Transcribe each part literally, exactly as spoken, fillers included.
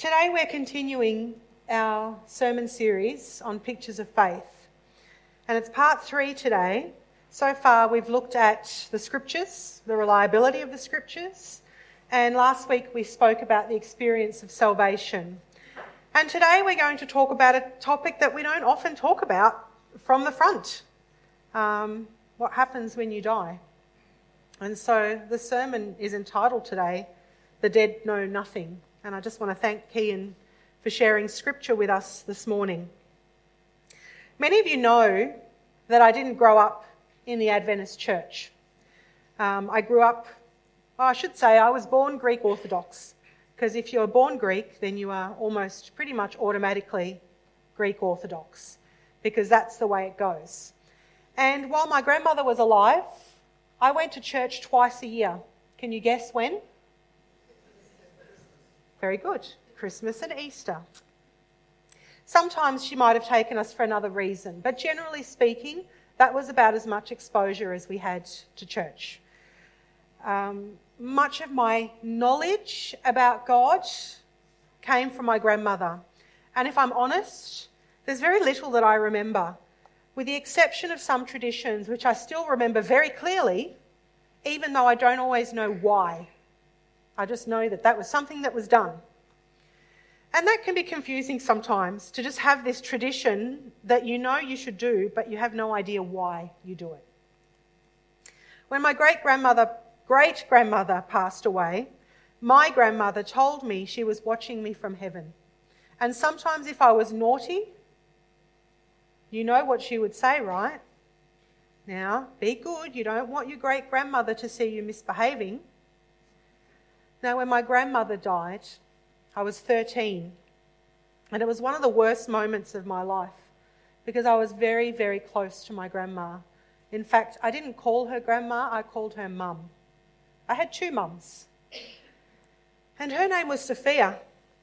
Today we're continuing our sermon series on pictures of faith, and it's part three today. So far we've looked at the scriptures, the reliability of the scriptures, and last week we spoke about the experience of salvation. And today we're going to talk about a topic that we don't often talk about from the front, um, what happens when you die. And so the sermon is entitled today, The Dead Know Nothing. And I just want to thank Kian for sharing scripture with us this morning. Many of you know that I didn't grow up in the Adventist church. Um, I grew up, well, I should say I was born Greek Orthodox, because if you're born Greek, then you are almost pretty much automatically Greek Orthodox, because that's the way it goes. And while my grandmother was alive, I went to church twice a year. Can you guess when? Very good. Christmas and Easter. Sometimes she might have taken us for another reason, but generally speaking, that was about as much exposure as we had to church. Um, much of my knowledge about God came from my grandmother. And if I'm honest, there's very little that I remember, with the exception of some traditions, which I still remember very clearly, even though I don't always know why. I just know that that was something that was done. And that can be confusing sometimes, to just have this tradition that you know you should do, but you have no idea why you do it. When my great-grandmother, great-grandmother passed away, my grandmother told me she was watching me from heaven. And sometimes if I was naughty, you know what she would say, right? Now, be good. You don't want your great-grandmother to see you misbehaving. Now, when my grandmother died, I was thirteen, and it was one of the worst moments of my life because I was very, very close to my grandma. In fact, I didn't call her grandma, I called her mum. I had two mums, and her name was Sophia,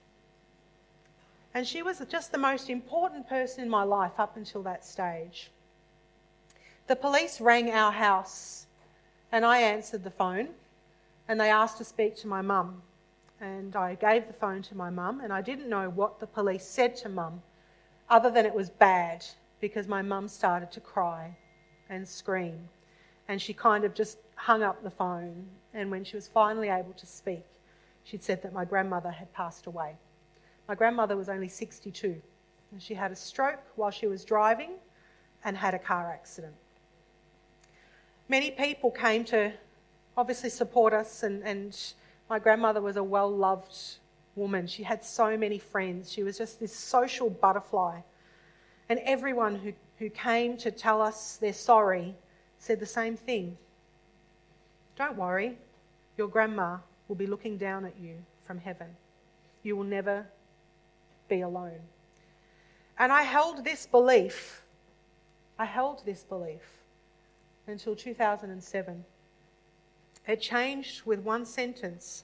and she was just the most important person in my life up until that stage. The police rang our house, and I answered the phone. And they asked to speak to my mum. And I gave the phone to my mum, and I didn't know what the police said to mum, other than it was bad, because my mum started to cry and scream. And she kind of just hung up the phone. And when she was finally able to speak, she'd said that my grandmother had passed away. My grandmother was only sixty-two, and she had a stroke while she was driving and had a car accident. Many people came to obviously support us, and, and my grandmother was a well-loved woman. She had so many friends. She was just this social butterfly. And everyone who, who came to tell us they're sorry said the same thing. Don't worry, your grandma will be looking down at you from heaven. You will never be alone. And I held this belief, I held this belief until two thousand seven. It changed with one sentence.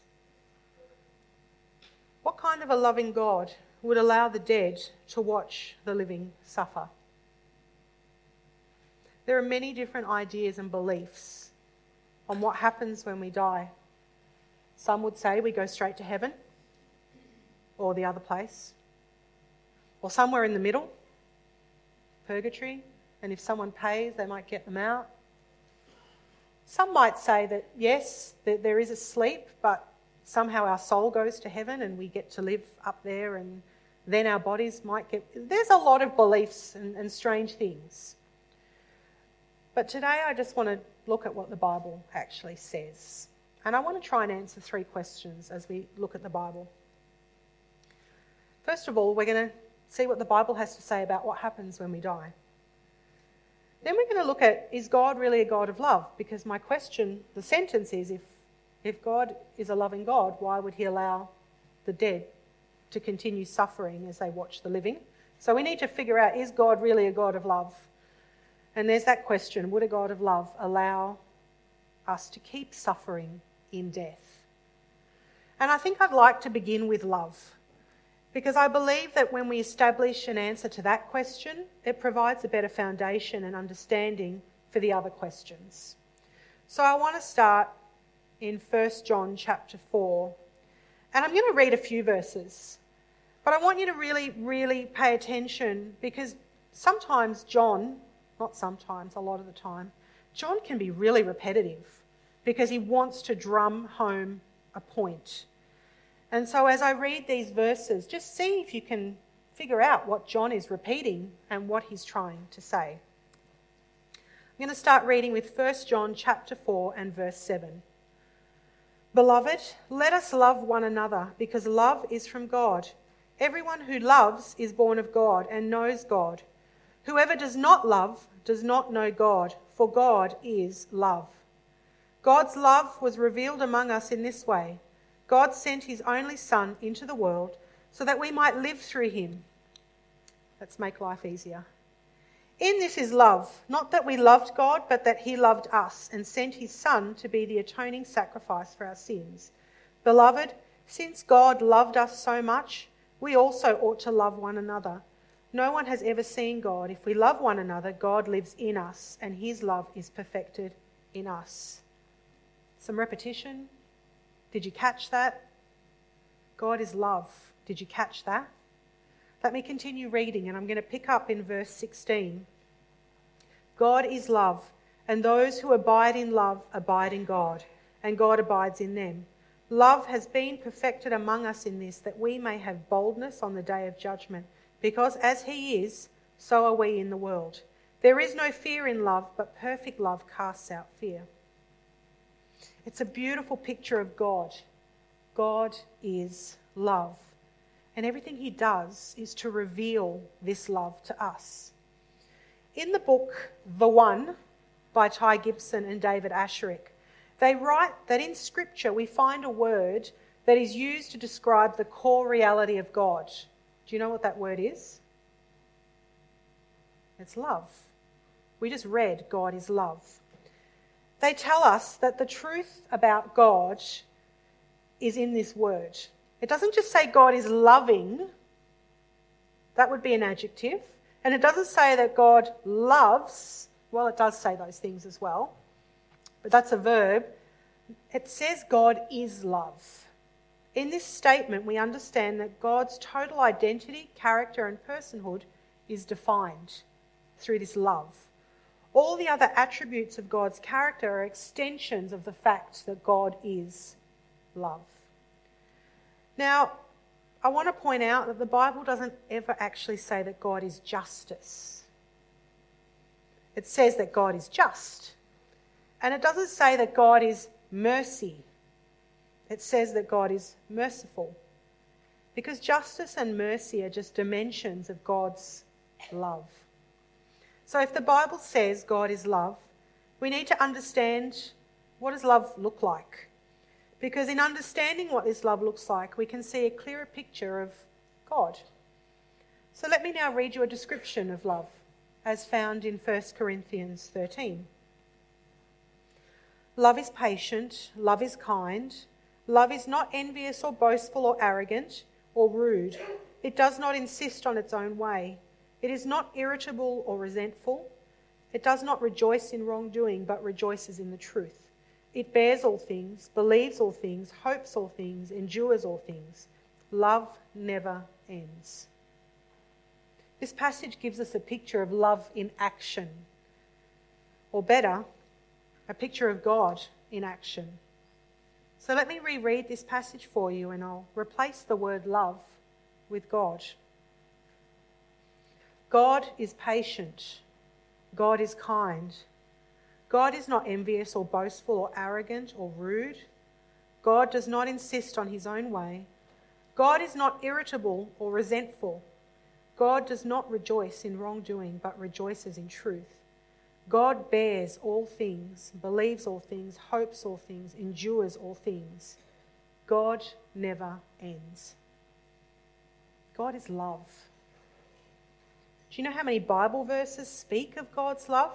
What kind of a loving God would allow the dead to watch the living suffer? There are many different ideas and beliefs on what happens when we die. Some would say we go straight to heaven or the other place, or somewhere in the middle, purgatory, and if someone pays, they might get them out. Some might say that, yes, that there is a sleep, but somehow our soul goes to heaven and we get to live up there, and then our bodies might get... There's a lot of beliefs and, and strange things. But today I just want to look at what the Bible actually says. And I want to try and answer three questions as we look at the Bible. First of all, we're going to see what the Bible has to say about what happens when we die. Then we're going to look at, is God really a God of love? Because my question, the sentence is, if, if God is a loving God, why would he allow the dead to continue suffering as they watch the living? So we need to figure out, is God really a God of love? And there's that question, would a God of love allow us to keep suffering in death? And I think I'd like to begin with love, because I believe that when we establish an answer to that question, it provides a better foundation and understanding for the other questions. So I want to start in First John chapter four, and I'm going to read a few verses. But I want you to really, really pay attention, because sometimes John, not sometimes, a lot of the time, John can be really repetitive because he wants to drum home a point. And so as I read these verses, just see if you can figure out what John is repeating and what he's trying to say. I'm going to start reading with First John chapter four and verse seven. Beloved, let us love one another, because love is from God. Everyone who loves is born of God and knows God. Whoever does not love does not know God, for God is love. God's love was revealed among us in this way. God sent his only Son into the world so that we might live through him. Let's make life easier. In this is love, not that we loved God, but that he loved us and sent his Son to be the atoning sacrifice for our sins. Beloved, since God loved us so much, we also ought to love one another. No one has ever seen God. If we love one another, God lives in us, and his love is perfected in us. Some repetition. Did you catch that? God is love. Did you catch that? Let me continue reading, and I'm going to pick up in verse sixteen. God is love, and those who abide in love abide in God, and God abides in them. Love has been perfected among us in this, that we may have boldness on the day of judgment, because as he is, so are we in the world. There is no fear in love, but perfect love casts out fear. It's a beautiful picture of God. God is love. And everything he does is to reveal this love to us. In the book The One by Ty Gibson and David Asscherick, they write that in Scripture we find a word that is used to describe the core reality of God. Do you know what that word is? It's love. We just read God is love. They tell us that the truth about God is in this word. It doesn't just say God is loving. That would be an adjective. And it doesn't say that God loves. Well, it does say those things as well. But that's a verb. It says God is love. In this statement, we understand that God's total identity, character, and personhood is defined through this love. All the other attributes of God's character are extensions of the fact that God is love. Now, I want to point out that the Bible doesn't ever actually say that God is justice. It says that God is just. And it doesn't say that God is mercy. It says that God is merciful. Because justice and mercy are just dimensions of God's love. So if the Bible says God is love, we need to understand, what does love look like? Because in understanding what this love looks like, we can see a clearer picture of God. So let me now read you a description of love as found in First Corinthians thirteen. Love is patient, love is kind, love is not envious or boastful or arrogant or rude. It does not insist on its own way. It is not irritable or resentful. It does not rejoice in wrongdoing, but rejoices in the truth. It bears all things, believes all things, hopes all things, endures all things. Love never ends. This passage gives us a picture of love in action. Or better, a picture of God in action. So let me reread this passage for you, and I'll replace the word love with God. God is patient. God is kind. God is not envious or boastful or arrogant or rude. God does not insist on his own way. God is not irritable or resentful. God does not rejoice in wrongdoing, but rejoices in truth. God bears all things, believes all things, hopes all things, endures all things. God never ends. God is love. Do you know how many Bible verses speak of God's love?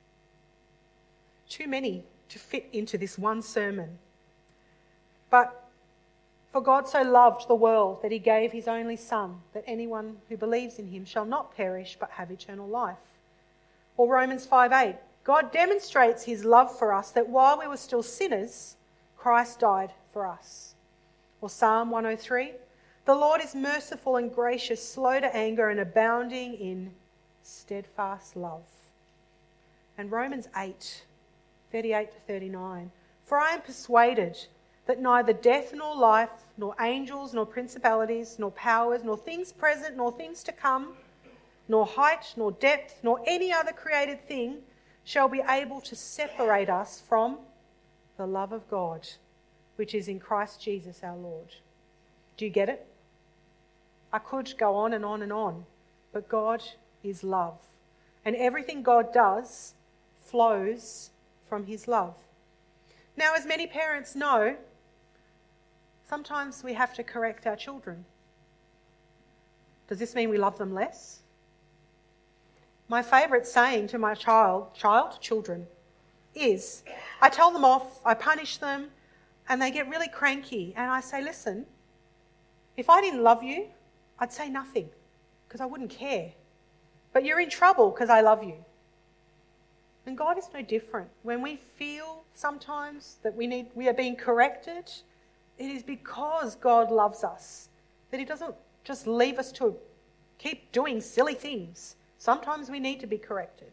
Too many to fit into this one sermon. But for God so loved the world that he gave his only Son, that anyone who believes in him shall not perish but have eternal life. Or Romans five eight, God demonstrates his love for us, that while we were still sinners, Christ died for us. Or Psalm one oh three, The Lord is merciful and gracious, slow to anger and abounding in steadfast love. And Romans eight, thirty-eight to thirty-nine. For I am persuaded that neither death nor life, nor angels, nor principalities, nor powers, nor things present, nor things to come, nor height, nor depth, nor any other created thing shall be able to separate us from the love of God, which is in Christ Jesus our Lord. Do you get it? I could go on and on and on, but God is love. And everything God does flows from his love. Now, as many parents know, sometimes we have to correct our children. Does this mean we love them less? My favourite saying to my child, child, children, is I tell them off, I punish them, and they get really cranky. And I say, listen, if I didn't love you, I'd say nothing because I wouldn't care. But you're in trouble because I love you. And God is no different. When we feel sometimes that we need, we are being corrected, it is because God loves us, that he doesn't just leave us to keep doing silly things. Sometimes we need to be corrected.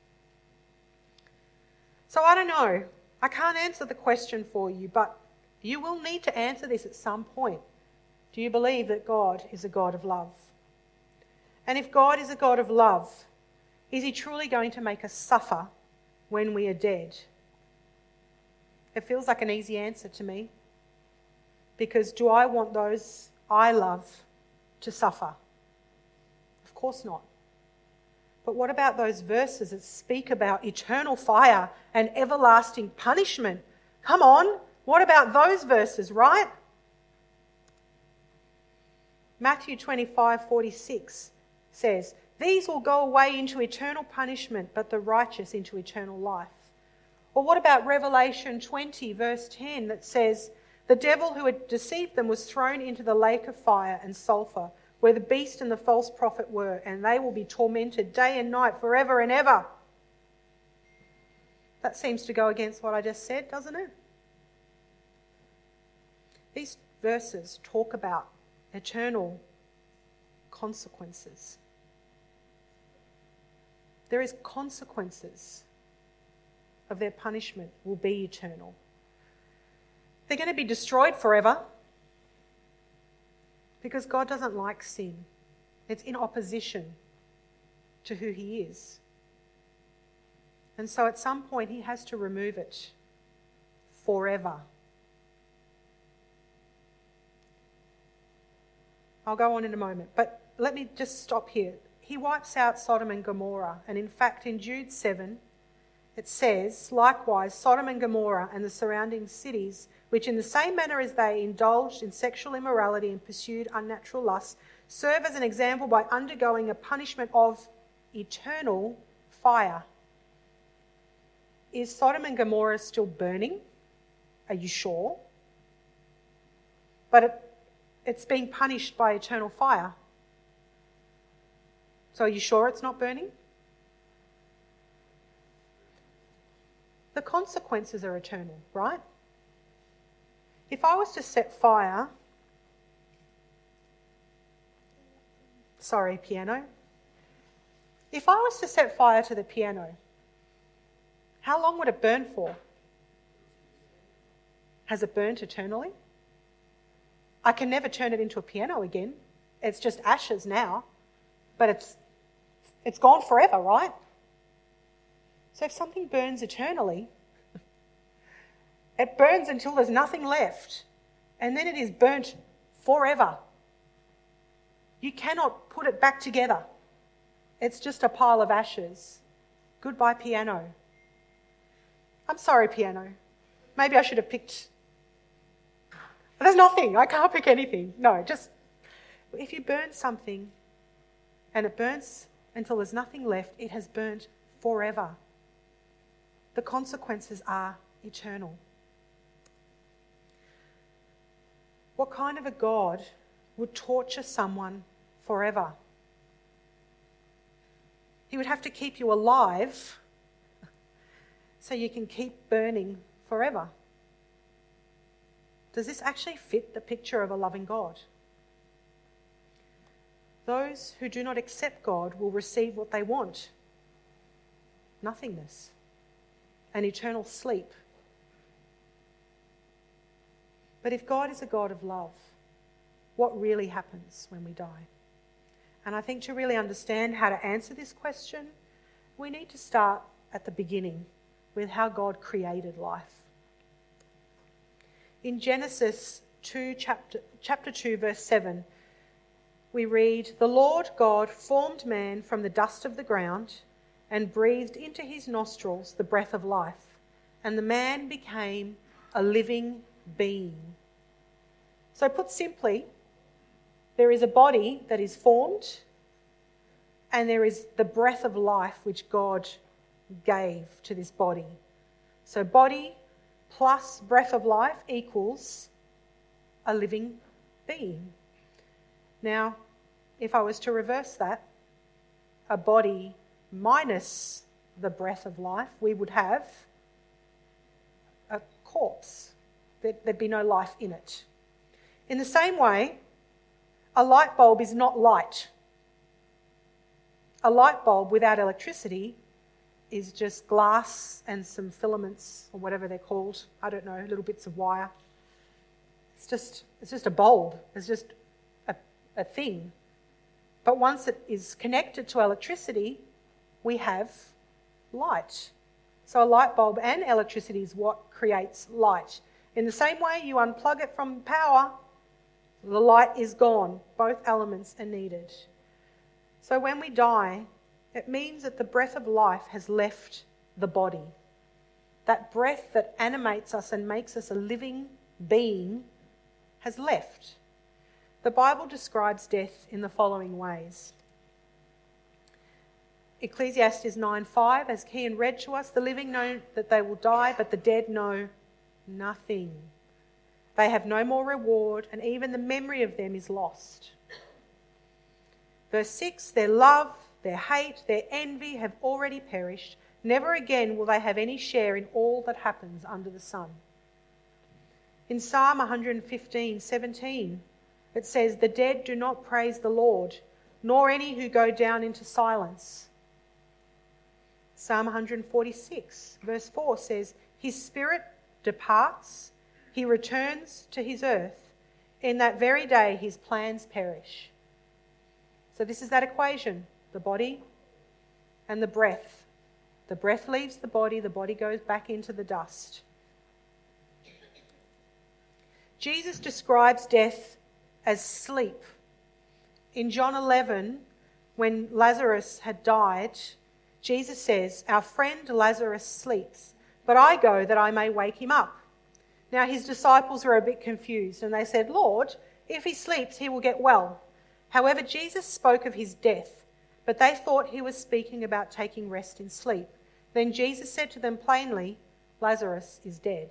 So I don't know. I can't answer the question for you, but you will need to answer this at some point. Do you believe that God is a God of love? And if God is a God of love, is he truly going to make us suffer when we are dead? It feels like an easy answer to me. Because do I want those I love to suffer? Of course not. But what about those verses that speak about eternal fire and everlasting punishment? Come on, what about those verses, right? Matthew twenty-five forty-six says, these will go away into eternal punishment, but the righteous into eternal life. Or what about Revelation twenty verse ten that says, the devil who had deceived them was thrown into the lake of fire and sulphur, where the beast and the false prophet were, and they will be tormented day and night forever and ever. That seems to go against what I just said, doesn't it? These verses talk about eternal consequences. There is consequences of their punishment will be eternal. They're going to be destroyed forever because God doesn't like sin. It's in opposition to who he is. And so at some point he has to remove it forever. I'll go on in a moment, but let me just stop here. He wipes out Sodom and Gomorrah, and in fact in Jude seven it says, likewise Sodom and Gomorrah and the surrounding cities, which in the same manner as they indulged in sexual immorality and pursued unnatural lusts, serve as an example by undergoing a punishment of eternal fire. Is Sodom and Gomorrah still burning? Are you sure? But it, it's being punished by eternal fire. So are you sure it's not burning? The consequences are eternal, right? If I was to set fire, sorry, piano. If I was to set fire to the piano, how long would it burn for? Has it burnt eternally? I can never turn it into a piano again. It's just ashes now, but it's it's gone forever, right? So if something burns eternally, it burns until there's nothing left, and then it is burnt forever. You cannot put it back together. It's just a pile of ashes. Goodbye, piano. I'm sorry, piano. Maybe I should have picked... There's nothing. I can't pick anything. No, just... If you burn something and it burns until there's nothing left, it has burnt forever. The consequences are eternal. What kind of a God would torture someone forever? He would have to keep you alive so you can keep burning forever. Does this actually fit the picture of a loving God? those who do not accept God will receive what they want: nothingness, an eternal sleep. But if God is a God of love, what really happens when we die? And I think to really understand how to answer this question, we need to start at the beginning with how God created life. In Genesis two, chapter, chapter two, verse seven, we read, "The Lord God formed man from the dust of the ground and breathed into his nostrils the breath of life, and the man became a living being." So put simply, there is a body that is formed, and there is the breath of life which God gave to this body. So body plus breath of life equals a living being. Now, if I was to reverse that, a body minus the breath of life, we would have a corpse. There'd be no life in it. In the same way, a light bulb is not light. A light bulb without electricity is just glass and some filaments, or whatever they're called. I don't know, little bits of wire. It's just, it's just a bulb. It's just a, a thing. But once it is connected to electricity, we have light. So a light bulb and electricity is what creates light. In the same way, you unplug it from power, the light is gone. Both elements are needed. So when we die, it means that the breath of life has left the body. That breath that animates us and makes us a living being has left. The Bible describes death in the following ways. Ecclesiastes nine five, as Kian read to us, "The living know that they will die, but the dead know nothing. They have no more reward, and even the memory of them is lost." Verse six, "Their love, their hate, their envy have already perished. Never again will they have any share in all that happens under the sun." In Psalm one fifteen seventeen, it says, "The dead do not praise the Lord, nor any who go down into silence." Psalm one forty-six, verse four says, "His spirit departs, he returns to his earth. In that very day his plans perish." So this is that equation, the body and the breath. The breath leaves the body, the body goes back into the dust. Jesus describes death as sleep. In John eleven, when Lazarus had died, Jesus says, "Our friend Lazarus sleeps, but I go that I may wake him up." Now his disciples were a bit confused, and they said, "Lord, if he sleeps, he will get well." However, Jesus spoke of his death, but they thought he was speaking about taking rest in sleep. Then Jesus said to them plainly, "Lazarus is dead."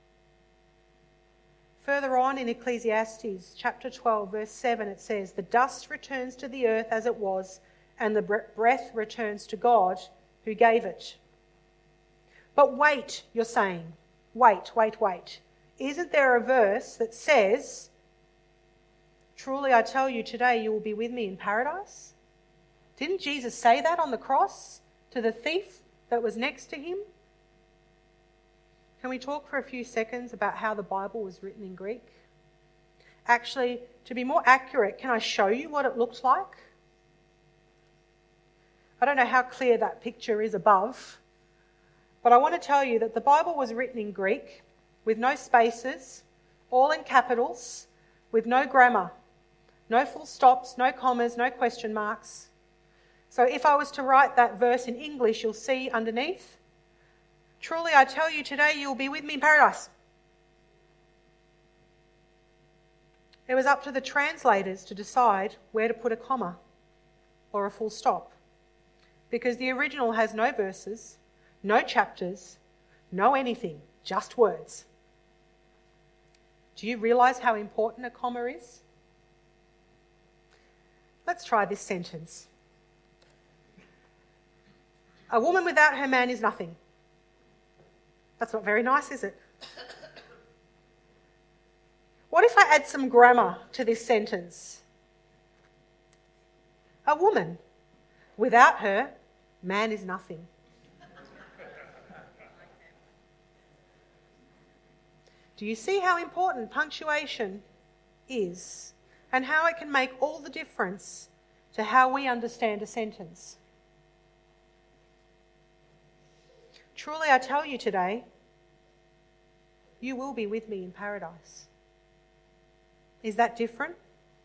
Further on in Ecclesiastes chapter twelve, verse seven, it says, "The dust returns to the earth as it was, and the breath returns to God who gave it." But wait, you're saying, wait, wait, wait. Isn't there a verse that says, "Truly I tell you, today you will be with me in paradise"? Didn't Jesus say that on the cross to the thief that was next to him? Can we talk for a few seconds about how the Bible was written in Greek? Actually, to be more accurate, can I show you what it looked like? I don't know how clear that picture is above, but I want to tell you that the Bible was written in Greek with no spaces, all in capitals, with no grammar, no full stops, no commas, no question marks. So if I was to write that verse in English, you'll see underneath, "Truly I tell you, today you will be with me in paradise." It was up to the translators to decide where to put a comma or a full stop, because the original has no verses, no chapters, no anything, just words. Do you realise how important a comma is? Let's try this sentence. "A woman without her man is nothing." That's not very nice, is it? What if I add some grammar to this sentence? a woman. Without her, man is nothing. Do you see how important punctuation is and how it can make all the difference to how we understand a sentence? Truly, I tell you today, you will be with me in paradise. Is that different?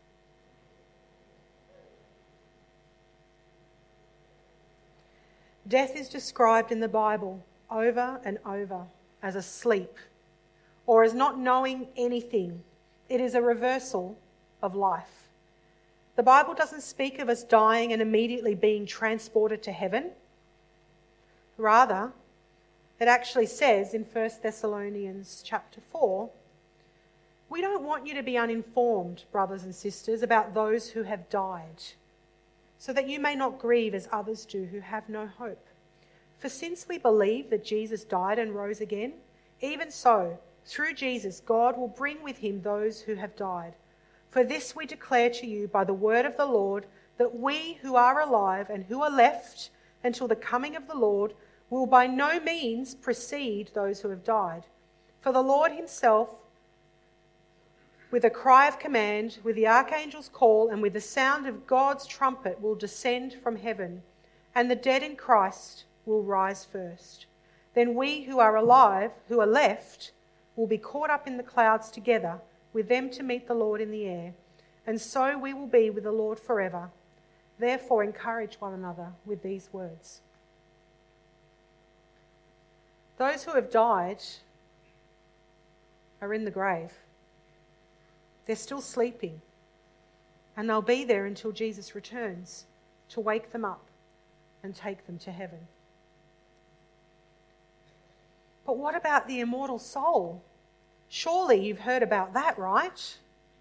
Death is described in the Bible over and over as a sleep or as not knowing anything. It is a reversal of life. The Bible doesn't speak of us dying and immediately being transported to heaven. Rather, it actually says in First Thessalonians chapter four, we don't want you to be uninformed, brothers and sisters, about those who have died, so that you may not grieve as others do who have no hope. For since we believe that Jesus died and rose again, even so, through Jesus, God will bring with him those who have died. For this we declare to you by the word of the Lord, that we who are alive and who are left until the coming of the Lord will by no means precede those who have died. For the Lord himself, with a cry of command, with the archangel's call, and with the sound of God's trumpet will descend from heaven, and the dead in Christ will rise first. Then we who are alive, who are left, will be caught up in the clouds together with them to meet the Lord in the air, and so we will be with the Lord forever. Therefore encourage one another with these words. Those who have died are in the grave. They're still sleeping, and they'll be there until Jesus returns to wake them up and take them to heaven. But what about the immortal soul? Surely you've heard about that, right?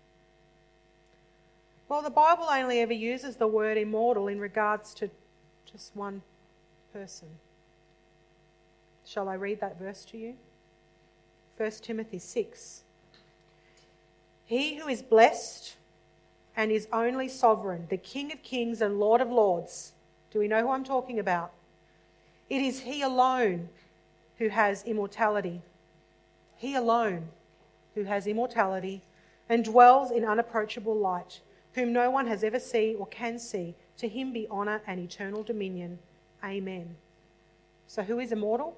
Well, the Bible only ever uses the word immortal in regards to just one person. Shall I read that verse to you? First Timothy six. He who is blessed and is only sovereign, the King of kings and Lord of lords. Do we know who I'm talking about? It is he alone who has immortality. He alone who has immortality and dwells in unapproachable light, whom no one has ever seen or can see. To him be honour and eternal dominion. Amen. So who is immortal?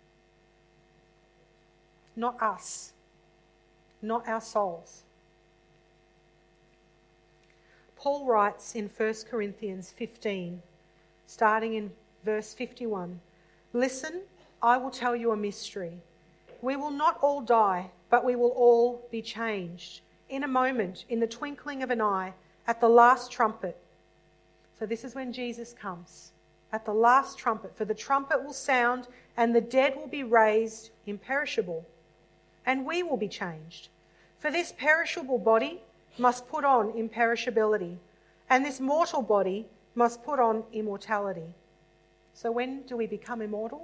Not us. Not our souls. Paul writes in First Corinthians fifteen, starting in verse fifty-one, listen, I will tell you a mystery. We will not all die, but we will all be changed. In a moment, in the twinkling of an eye, at the last trumpet. So this is when Jesus comes. At the last trumpet. For the trumpet will sound, and the dead will be raised imperishable, and we will be changed. For this perishable body must put on imperishability, and this mortal body must put on immortality. So when do we become immortal?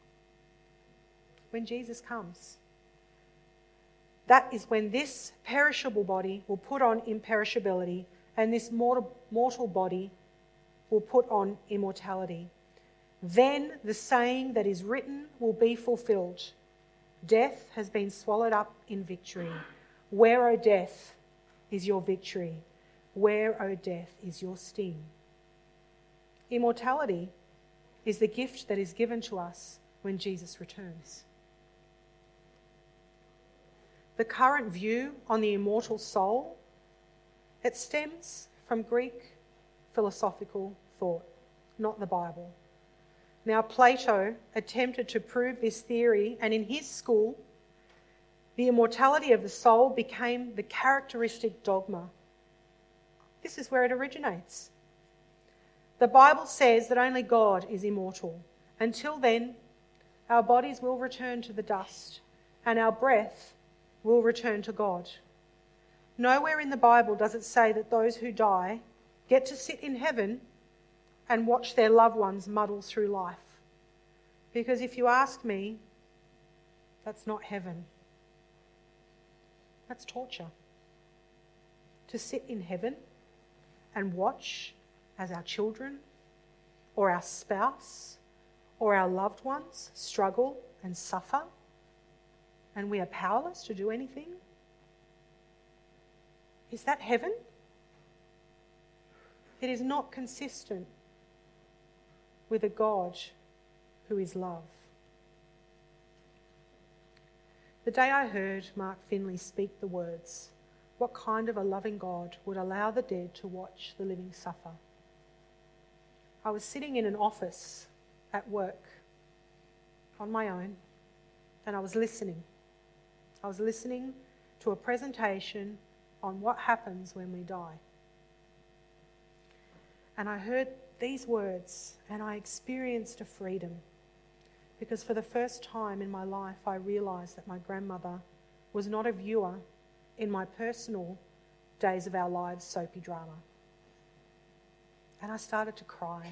When Jesus comes. That is when this perishable body will put on imperishability, and this mortal, mortal body will put on immortality. Then the saying that is written will be fulfilled. Death has been swallowed up in victory. Where, O death, is your victory? Where, O death, is your sting? Immortality is the gift that is given to us when Jesus returns. The current view on the immortal soul, it stems from Greek philosophical thought, not the Bible. Now, Plato attempted to prove this theory, and in his school, the immortality of the soul became the characteristic dogma. This is where it originates. The Bible says that only God is immortal. Until then, our bodies will return to the dust, and our breath will return to God. Nowhere in the Bible does it say that those who die get to sit in heaven and watch their loved ones muddle through life. Because if you ask me, that's not heaven. That's torture. To sit in heaven and watch as our children or our spouse or our loved ones struggle and suffer, and we are powerless to do anything? Is that heaven? It is not consistent with a God who is love. The day I heard Mark Finley speak the words, what kind of a loving God would allow the dead to watch the living suffer? I was sitting in an office at work on my own, and I was listening. I was listening to a presentation on what happens when we die. And I heard these words, and I experienced a freedom, because for the first time in my life I realised that my grandmother was not a viewer in my personal Days of Our Lives soapy drama. And I started to cry.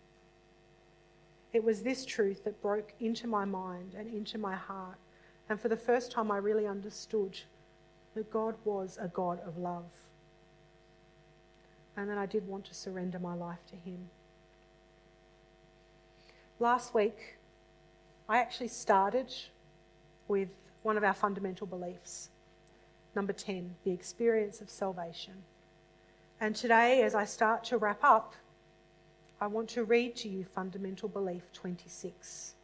It was this truth that broke into my mind and into my heart, and for the first time I really understood that God was a God of love. And then I did want to surrender my life to Him. Last week, I actually started with one of our fundamental beliefs, number ten, the experience of salvation. And today, as I start to wrap up, I want to read to you fundamental belief twenty-six.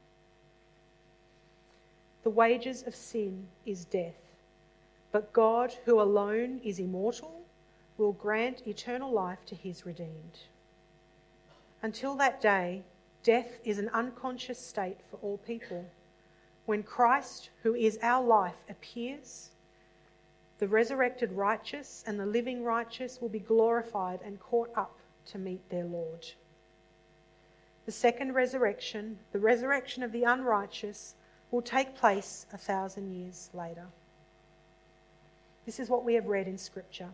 The wages of sin is death, but God, who alone is immortal, will grant eternal life to His redeemed. Until that day, death is an unconscious state for all people. When Christ, who is our life, appears, the resurrected righteous and the living righteous will be glorified and caught up to meet their Lord. The second resurrection, the resurrection of the unrighteous, will take place a thousand years later. This is what we have read in Scripture.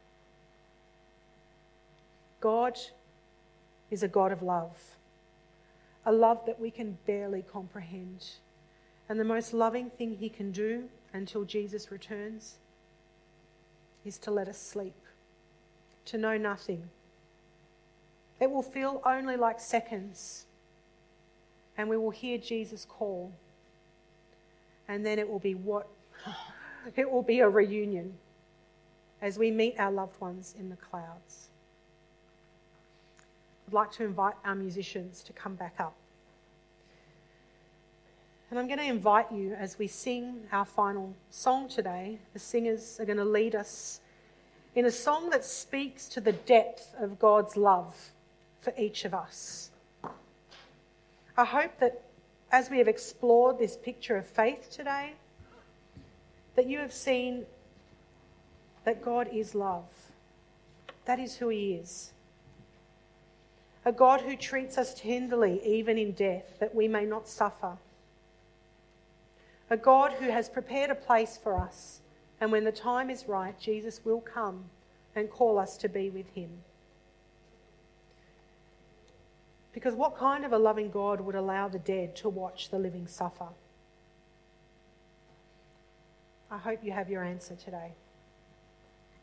God is a God of love, a love that we can barely comprehend. And the most loving thing He can do until Jesus returns is to let us sleep, to know nothing. It will feel only like seconds, and we will hear Jesus call, and then it will be what? It will be a reunion as we meet our loved ones in the clouds. I'd like to invite our musicians to come back up. And I'm going to invite you as we sing our final song today. The singers are going to lead us in a song that speaks to the depth of God's love for each of us. I hope that as we have explored this picture of faith today, that you have seen that God is love. That is who He is. A God who treats us tenderly even in death, that we may not suffer. A God who has prepared a place for us, and when the time is right, Jesus will come and call us to be with Him. Because what kind of a loving God would allow the dead to watch the living suffer? I hope you have your answer today.